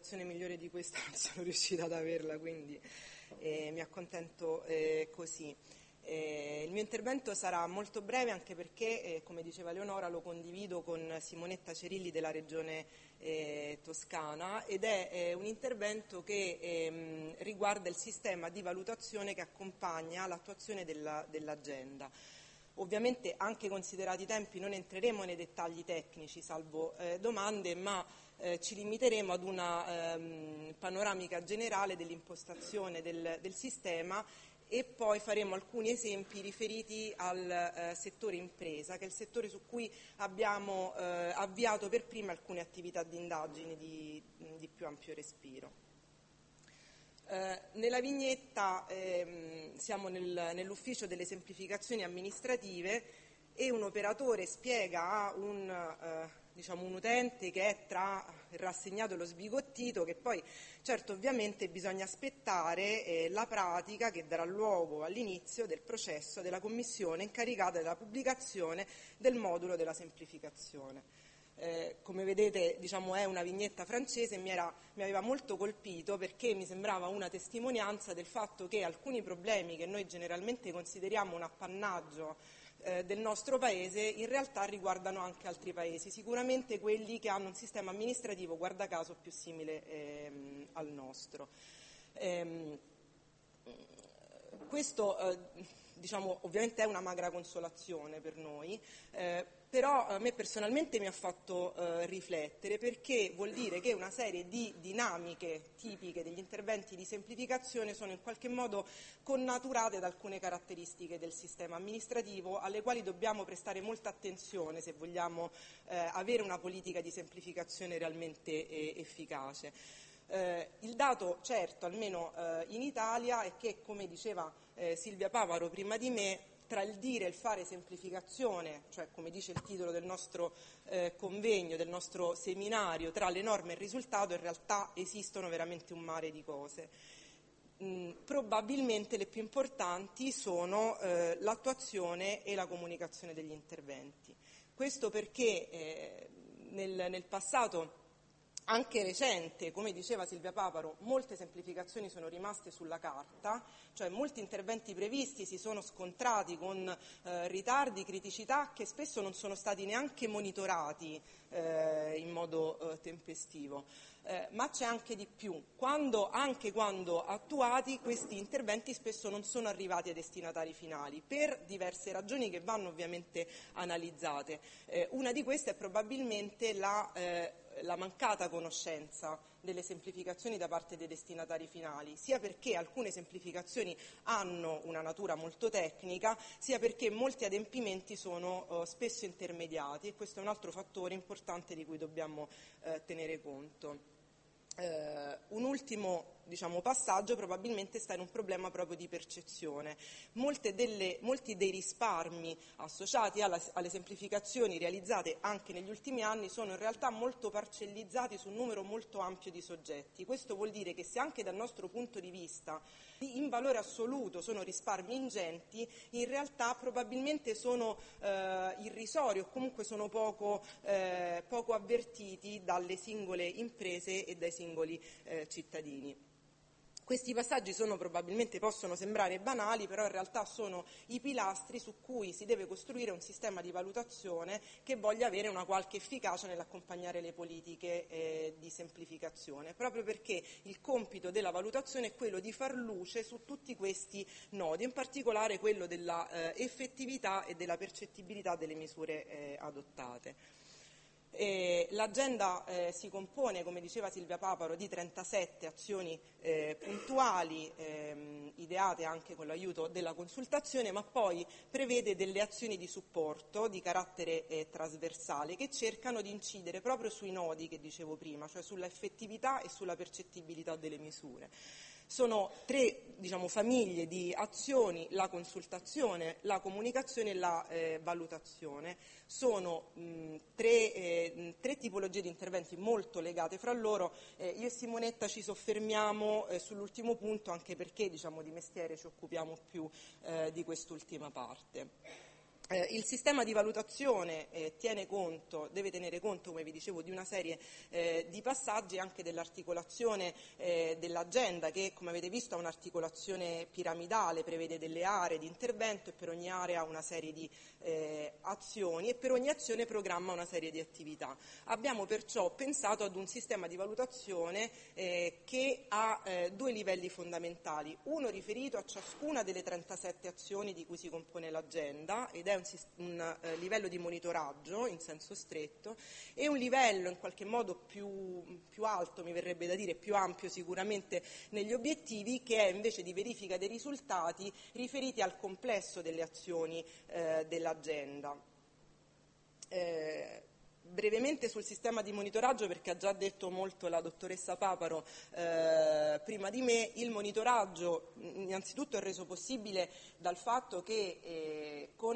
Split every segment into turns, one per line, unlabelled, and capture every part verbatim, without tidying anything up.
presentazione migliore di questa non sono riuscita ad averla, quindi eh, mi accontento eh, così. Eh, il mio intervento sarà molto breve, anche perché, eh, come diceva Leonora, lo condivido con Simonetta Cerilli della Regione eh, Toscana, ed è eh, un intervento che ehm, riguarda il sistema di valutazione che accompagna l'attuazione della, dell'agenda. Ovviamente, anche considerati i tempi, non entreremo nei dettagli tecnici, salvo eh, domande, ma eh, ci limiteremo ad una ehm, panoramica generale dell'impostazione del, del sistema, e poi faremo alcuni esempi riferiti al eh, settore impresa, che è il settore su cui abbiamo eh, avviato per prima alcune attività di indagine di, di più ampio respiro. Eh, nella vignetta ehm, siamo nel, nell'ufficio delle semplificazioni amministrative, e un operatore spiega a un, eh, diciamo un utente che è tra il rassegnato e lo sbigottito che poi, certo, ovviamente bisogna aspettare eh, la pratica che darà luogo all'inizio del processo della commissione incaricata della pubblicazione del modulo della semplificazione. Eh, come vedete, diciamo, è una vignetta francese, e mi, era, mi aveva molto colpito, perché mi sembrava una testimonianza del fatto che alcuni problemi che noi generalmente consideriamo un appannaggio eh, del nostro Paese in realtà riguardano anche altri Paesi, sicuramente quelli che hanno un sistema amministrativo, guarda caso, più simile ehm, al nostro. Ehm, questo eh, diciamo, ovviamente è una magra consolazione per noi, eh, però a me personalmente mi ha fatto eh, riflettere, perché vuol dire che una serie di dinamiche tipiche degli interventi di semplificazione sono in qualche modo connaturate da alcune caratteristiche del sistema amministrativo, alle quali dobbiamo prestare molta attenzione se vogliamo eh, avere una politica di semplificazione realmente eh, efficace. Eh, il dato certo, almeno eh, in Italia, è che, come diceva eh, Silvia Paparo prima di me, tra il dire e il fare semplificazione, cioè come dice il titolo del nostro eh, convegno, del nostro seminario, tra le norme e il risultato, in realtà esistono veramente un mare di cose. Mm, probabilmente le più importanti sono eh, l'attuazione e la comunicazione degli interventi. Questo perché eh, nel, nel passato, anche recente, come diceva Silvia Paparo, molte semplificazioni sono rimaste sulla carta, cioè molti interventi previsti si sono scontrati con eh, ritardi, criticità che spesso non sono stati neanche monitorati eh, in modo eh, tempestivo. Eh, ma c'è anche di più. Quando, anche quando attuati, questi interventi spesso non sono arrivati ai destinatari finali, per diverse ragioni che vanno ovviamente analizzate. Eh, una di queste è probabilmente la eh, la mancata conoscenza delle semplificazioni da parte dei destinatari finali, sia perché alcune semplificazioni hanno una natura molto tecnica, sia perché molti adempimenti sono eh, spesso intermediati, e questo è un altro fattore importante di cui dobbiamo eh, tenere conto. Uh, un ultimo diciamo, passaggio probabilmente sta in un problema proprio di percezione. Molte delle, molti dei risparmi associati alla, alle semplificazioni realizzate anche negli ultimi anni sono in realtà molto parcellizzati su un numero molto ampio di soggetti. Questo vuol dire che se anche dal nostro punto di vista in valore assoluto sono risparmi ingenti, in realtà probabilmente sono eh, irrisori, o comunque sono poco, eh, poco avvertiti dalle singole imprese e dai singoli eh, cittadini. Questi passaggi sono, probabilmente possono sembrare banali, però in realtà sono i pilastri su cui si deve costruire un sistema di valutazione che voglia avere una qualche efficacia nell'accompagnare le politiche eh, di semplificazione, proprio perché il compito della valutazione è quello di far luce su tutti questi nodi, in particolare quello della eh, effettività e della percettibilità delle misure eh, adottate. Eh, l'agenda eh, si compone, come diceva Silvia Paparo, di trentasette azioni eh, puntuali, ehm, ideate anche con l'aiuto della consultazione, ma poi prevede delle azioni di supporto di carattere eh, trasversale, che cercano di incidere proprio sui nodi che dicevo prima, cioè sulla effettività e sulla percettibilità delle misure. Sono tre diciamo, famiglie di azioni: la consultazione, la comunicazione e la eh, valutazione. Sono mh, tre, eh, tre tipologie di interventi molto legate fra loro. Eh, io e Simonetta ci soffermiamo eh, sull'ultimo punto, anche perché diciamo, di mestiere ci occupiamo più eh, di quest'ultima parte. Eh, il sistema di valutazione eh, tiene conto, deve tenere conto, come vi dicevo, di una serie eh, di passaggi, anche dell'articolazione eh, dell'agenda, che come avete visto ha un'articolazione piramidale, prevede delle aree di intervento e per ogni area una serie di eh, azioni e per ogni azione programma una serie di attività. Abbiamo perciò pensato ad un sistema di valutazione eh, che ha eh, due livelli fondamentali, uno riferito a ciascuna delle trentasette azioni di cui si compone l'agenda ed è un, un eh, livello di monitoraggio in senso stretto, e un livello in qualche modo più, più alto, mi verrebbe da dire, più ampio sicuramente negli obiettivi, che è invece di verifica dei risultati riferiti al complesso delle azioni eh, dell'agenda. Eh, Brevemente sul sistema di monitoraggio, perché ha già detto molto la dottoressa Paparo eh, prima di me. Il monitoraggio innanzitutto è reso possibile dal fatto che eh, con,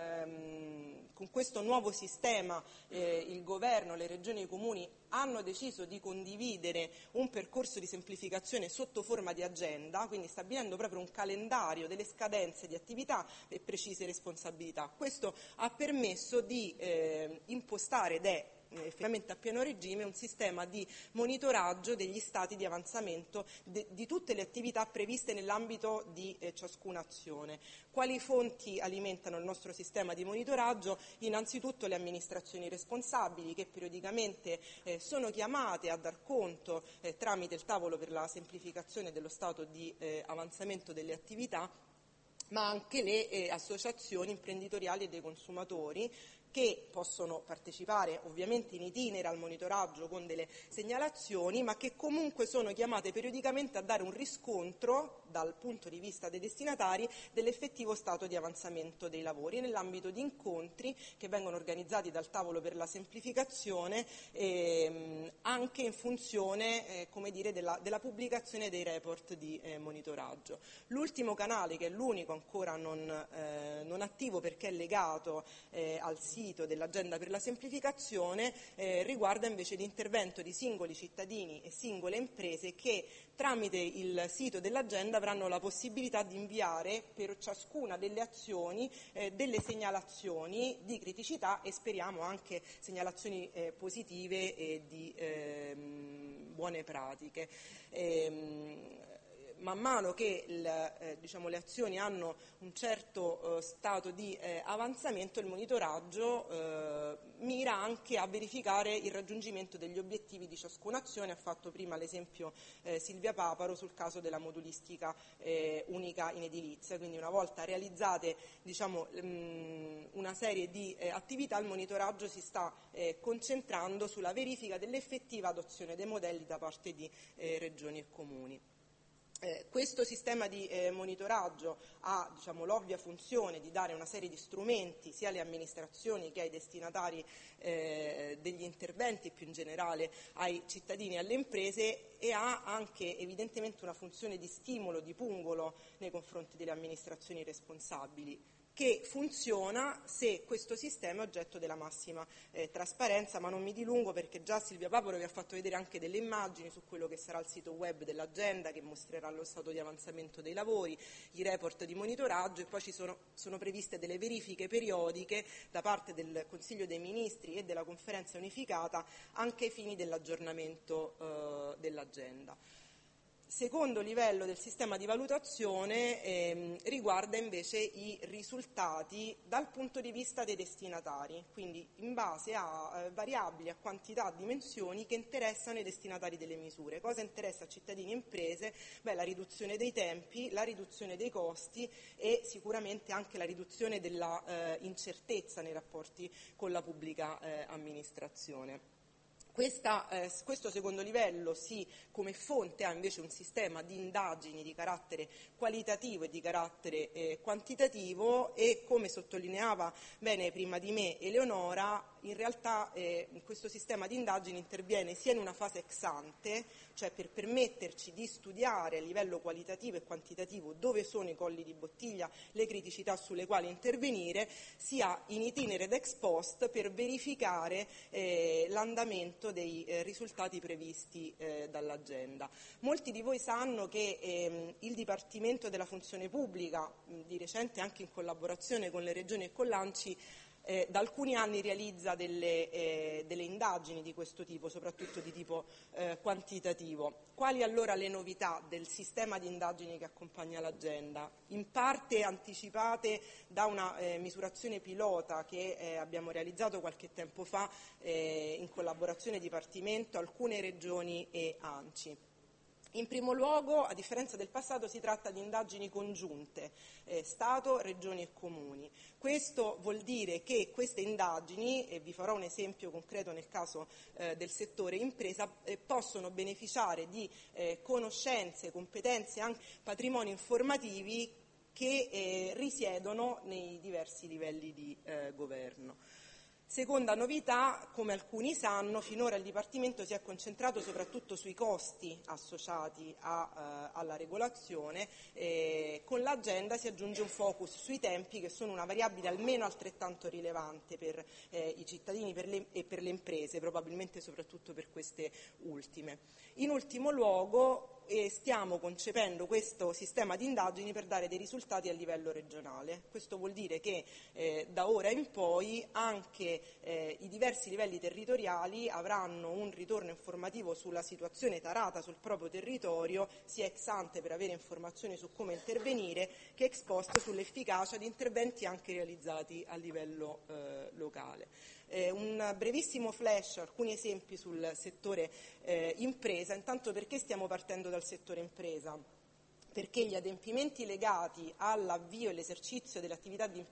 ehm, con questo nuovo sistema eh, il governo, le regioni e i comuni hanno deciso di condividere un percorso di semplificazione sotto forma di agenda, quindi stabilendo proprio un calendario delle scadenze di attività e precise responsabilità. Questo ha permesso di eh, impostare ed è effettivamente a pieno regime un sistema di monitoraggio degli stati di avanzamento de, di tutte le attività previste nell'ambito di eh, ciascuna azione. Quali fonti alimentano il nostro sistema di monitoraggio? Innanzitutto le amministrazioni responsabili, che periodicamente eh, sono chiamate a dar conto eh, tramite il tavolo per la semplificazione dello stato di eh, avanzamento delle attività, ma anche le eh, associazioni imprenditoriali e dei consumatori, che possono partecipare ovviamente in itinere al monitoraggio con delle segnalazioni, ma che comunque sono chiamate periodicamente a dare un riscontro dal punto di vista dei destinatari dell'effettivo stato di avanzamento dei lavori nell'ambito di incontri che vengono organizzati dal tavolo per la semplificazione ehm, anche in funzione eh, come dire, della, della pubblicazione dei report di eh, monitoraggio. L'ultimo canale, che è l'unico ancora non, eh, non attivo perché è legato eh, al sito dell'agenda per la semplificazione, eh, riguarda invece l'intervento di singoli cittadini e singole imprese che tramite il sito dell'agenda avranno la possibilità di inviare per ciascuna delle azioni eh, delle segnalazioni di criticità e speriamo anche segnalazioni eh, positive e di ehm, buone pratiche. Ehm, Man mano che il, eh, diciamo, le azioni hanno un certo eh, stato di eh, avanzamento, il monitoraggio eh, mira anche a verificare il raggiungimento degli obiettivi di ciascuna azione. Ha fatto prima l'esempio eh, Silvia Paparo sul caso della modulistica eh, unica in edilizia, quindi una volta realizzate diciamo, mh, una serie di eh, attività, il monitoraggio si sta eh, concentrando sulla verifica dell'effettiva adozione dei modelli da parte di eh, regioni e comuni. Eh, questo sistema di eh, monitoraggio ha diciamo, l'ovvia funzione di dare una serie di strumenti sia alle amministrazioni che ai destinatari eh, degli interventi e più in generale ai cittadini e alle imprese, e ha anche evidentemente una funzione di stimolo, di pungolo nei confronti delle amministrazioni responsabili, che funziona se questo sistema è oggetto della massima eh, trasparenza, ma non mi dilungo perché già Silvia Paparo vi ha fatto vedere anche delle immagini su quello che sarà il sito web dell'agenda, che mostrerà lo stato di avanzamento dei lavori, i report di monitoraggio, e poi ci sono, sono previste delle verifiche periodiche da parte del Consiglio dei Ministri e della Conferenza Unificata anche ai fini dell'aggiornamento eh, dell'agenda. Secondo livello del sistema di valutazione ehm, riguarda invece i risultati dal punto di vista dei destinatari, quindi in base a eh, variabili, a quantità, a dimensioni che interessano i destinatari delle misure. Cosa interessa a cittadini e imprese? Beh, la riduzione dei tempi, la riduzione dei costi e sicuramente anche la riduzione della eh, incertezza nei rapporti con la pubblica eh, amministrazione. Questa, eh, questo secondo livello si, come fonte ha invece un sistema di indagini di carattere qualitativo e di carattere eh, quantitativo, e come sottolineava bene prima di me Eleonora, in realtà eh, questo sistema di indagini interviene sia in una fase ex ante, cioè per permetterci di studiare a livello qualitativo e quantitativo dove sono i colli di bottiglia, le criticità sulle quali intervenire, sia in itinere ed ex post per verificare eh, l'andamento dei eh, risultati previsti eh, dall'agenda. Molti di voi sanno che ehm, il Dipartimento della Funzione Pubblica, mh, di recente anche in collaborazione con le regioni e con l'ANCI, Eh, da alcuni anni realizza delle, eh, delle indagini di questo tipo, soprattutto di tipo eh, quantitativo. Quali allora le novità del sistema di indagini che accompagna l'agenda? In parte anticipate da una eh, misurazione pilota che eh, abbiamo realizzato qualche tempo fa eh, in collaborazione Dipartimento, alcune regioni e ANCI. In primo luogo, a differenza del passato, si tratta di indagini congiunte, eh, Stato, Regioni e Comuni. Questo vuol dire che queste indagini, e vi farò un esempio concreto nel caso eh, del settore impresa, eh, possono beneficiare di eh, conoscenze, competenze e anche patrimoni informativi che eh, risiedono nei diversi livelli di eh, governo. Seconda novità, come alcuni sanno, finora il Dipartimento si è concentrato soprattutto sui costi associati a, eh, alla regolazione, eh, con l'agenda si aggiunge un focus sui tempi che sono una variabile almeno altrettanto rilevante per eh, i cittadini per le, e per le imprese, probabilmente soprattutto per queste ultime. In ultimo luogo, e stiamo concependo questo sistema di indagini per dare dei risultati a livello regionale. Questo vuol dire che eh, da ora in poi anche eh, i diversi livelli territoriali avranno un ritorno informativo sulla situazione tarata sul proprio territorio, sia ex ante per avere informazioni su come intervenire, che ex post sull'efficacia di interventi anche realizzati a livello eh, locale. Eh, un brevissimo flash, alcuni esempi sul settore eh, impresa. Intanto, perché stiamo partendo dal settore impresa? Perché gli adempimenti legati all'avvio e l'esercizio delle attività di